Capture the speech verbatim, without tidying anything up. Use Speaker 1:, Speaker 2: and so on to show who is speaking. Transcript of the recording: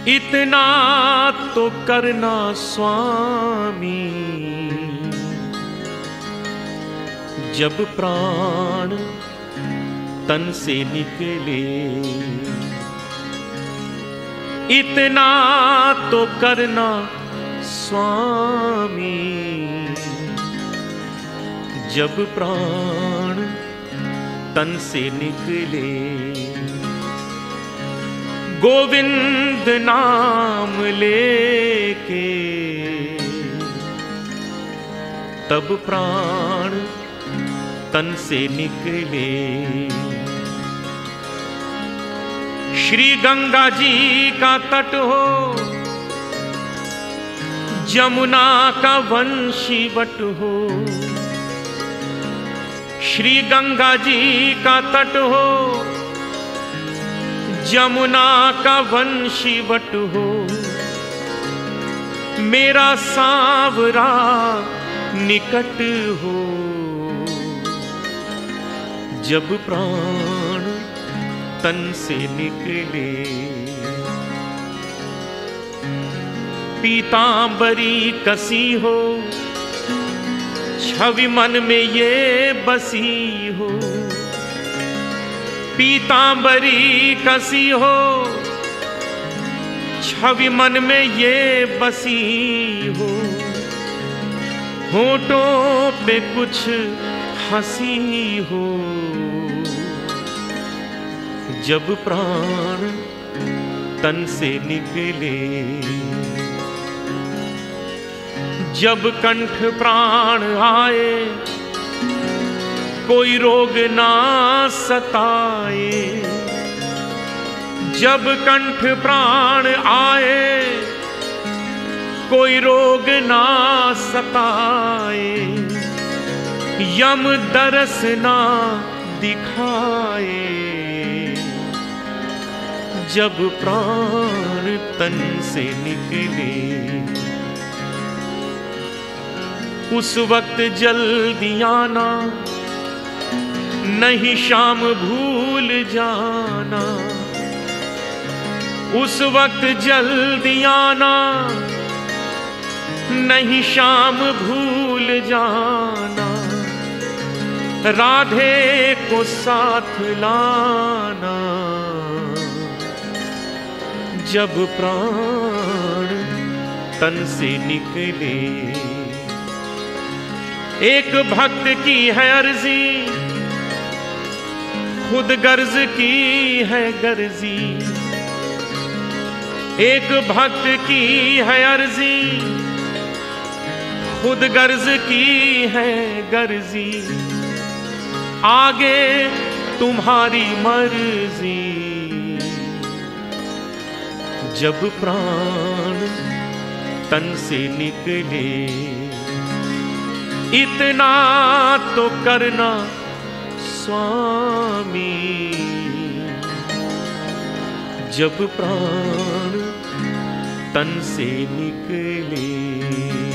Speaker 1: इतना तो करना स्वामी, जब प्राण तन से निकले। इतना तो करना स्वामी, जब प्राण तन से निकले। गोविंद नाम लेके तब प्राण तन से निकले। श्री गंगा जी का तट हो, जमुना का वंशीवट हो। श्री गंगा जी का तट हो, जमुना का वंशीवट हो। मेरा सांवरा निकट हो, जब प्राण तन से निकले। पीतांबरी कसी हो, छवि मन में ये बसी हो। पीतांबरी कसी हो, छवि मन में ये बसी हो। होठों पे कुछ हंसी हो, जब प्राण तन से निकले। जब कंठ प्राण आए, कोई रोग ना सताए। जब कंठ प्राण आए, कोई रोग ना सताए। यम दरस ना दिखाए, जब प्राण तन से निकले। उस वक्त जल्दी आना, नहीं शाम भूल जाना। उस वक्त जल्दी आना, नहीं शाम भूल जाना। राधे को साथ लाना, जब प्राण तन से निकले। एक भक्त की है अर्जी, खुद गर्ज की है गर्जी। एक भक्त की है अर्जी, खुद गर्ज की है गर्जी। आगे तुम्हारी मर्जी, जब प्राण तन से निकले। इतना तो करना स्वामी, जब प्राण तन से निकले।